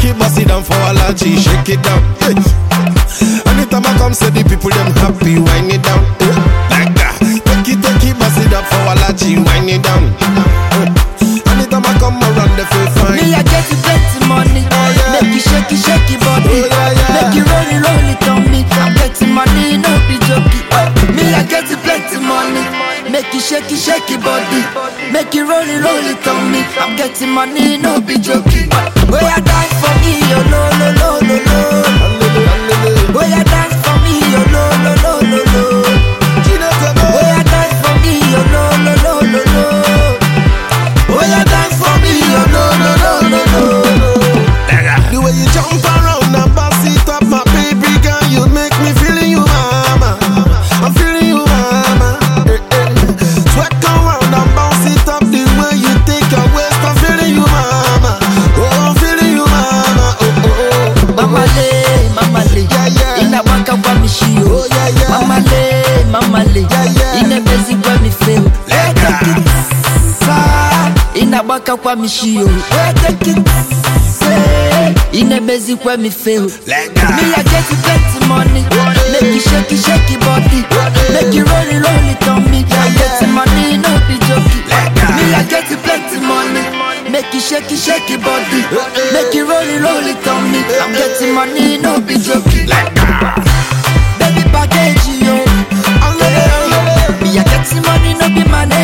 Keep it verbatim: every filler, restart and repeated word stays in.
it, bust it down for allergy, shake it down. Hey. Anytime I come, say the people them happy, wind it down. Hey. Like that. Take it, take it, bust it up for allergy, wind it down. Hey. Anytime I come around, they feel fine. Me I get you plenty money, oh, yeah. Make you shake it, shake it body, oh, yeah, yeah. Make you roll it, roll it on me. I'm getting money, no be joking. Oh. Me I get you plenty money. Make you shake it, shake it body. Make you roll it, roll it on me. I'm getting money, no be joking. Where you dance for me, yo, lo, lo, lo, lo, lo. Where you dance for me, yo, lo, lo, lo, lo, lo. Where you dance for me, yo, lo, lo, lo, lo, lo. Where you dance for me, yo, lo, lo, lo, lo, lo. The way you jump around and bounce it up, my baby girl, you make me feeling you, mama. I'm feeling you, mama. Eh, eh. Sweat come round and bounce it up. The way you take your waist, I'm feeling you, mama. Oh, I'm feeling you, mama. Oh, oh, oh. Mama le, mama le, yeah, yeah. Ina waka kwa mishio. Oh, yeah, yeah. Mama le, mama le, yeah, yeah. Ina bezi kwa mifeo. Lega. Ina waka kwa mishio. Take it. Ina bezi kwa mifeo. Lega. Me I get you plenty money. Make you shake it, shake it body. Make you roll it, roll it on me. I get you money, no be joking. Me I get you plenty money. Make you shake it, shake it body. Make you roll it, roll it on me. I'm getting money, no be joking. Baby package yo. Me I get you money, no be money.